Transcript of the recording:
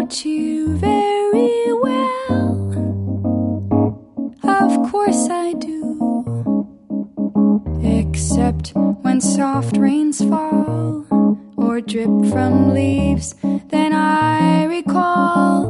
want you very well. Of course I do. Except when soft rains fall or drip from leaves, then I recall